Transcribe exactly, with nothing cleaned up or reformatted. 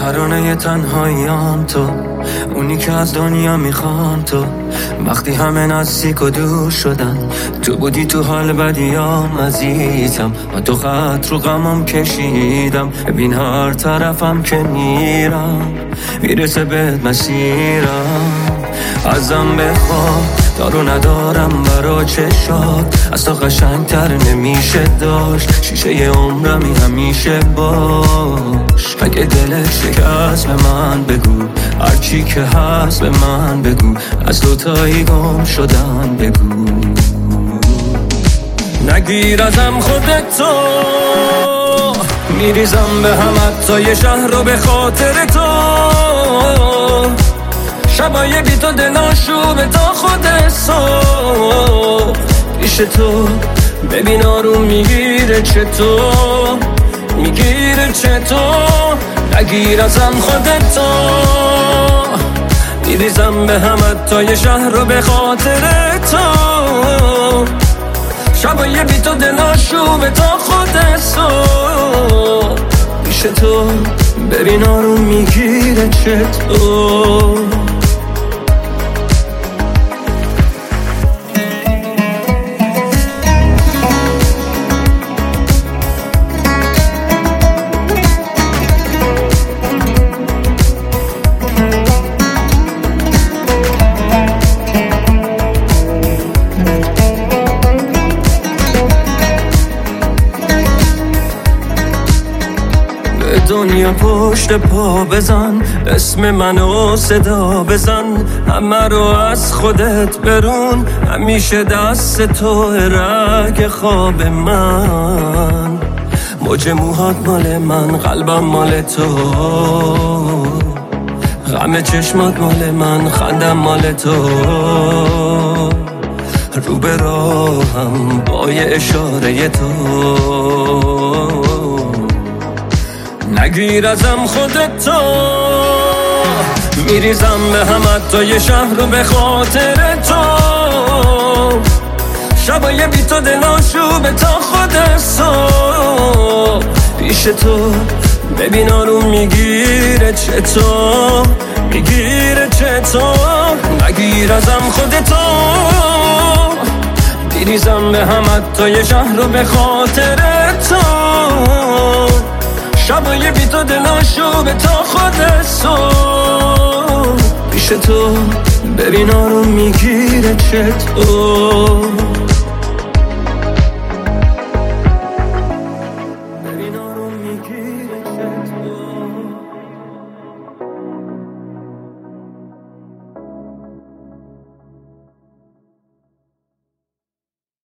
ترانه تنهاییام تو، اونی که از دنیا میخوام تو. وقتی همه نزدیک و دور شدن، تو بودی تو حال بدیام عزیزم. و تو خط رو غمم کشیدم، ببین هر طرفم که میرم میرسه بهت مسیرم. ازم بخواه دارو ندارم برا چشات، از تو قشنگتر نمیشه داشت. شیشه عمرمی همیشه باش، اگه دلت شکست به من بگو، هرچی که هست به من بگو، از دوتایی گم شدن بگو. نگیر ازم خودتو، میریزم به هم حتی یه شهر رو به خاطر تو. شبای بی تو دلاشوبه تا خود صبح پیش تو. ببین آروم میگیره چطور، میگیره چطور. نگیر ازم خودتو، میریزم به هم حتی یه شهر رو به خاطر تو. شبای بی تو دلاشوبه تا خود صبح پیش تو. ببین آروم میگیره چطور. دنیا پشت پا بزن، اسم منو صدا بزن. همه رو از خودت برون، همیشه دست تو رگ خواب من. موج موهات مال من، قلبم مال تو. غم چشمات مال من، خندم مال تو. رو به راهم با یه اشاره تو. نگیر ازم خودتو، میریزم به هم حتی یه شهر رو به خاطر تو. شبای بی تو دلاشوبه تا خود صبح پیش تو. ببین آروم میگیره چطور، میگیره چطور. نگیر ازم خودتو، میریزم به هم حتی یه شهر رو به خاطر تو. شبای بی تو دلاشوبه تا خود صبح پیش تو. ببین آروم میگیره چطور.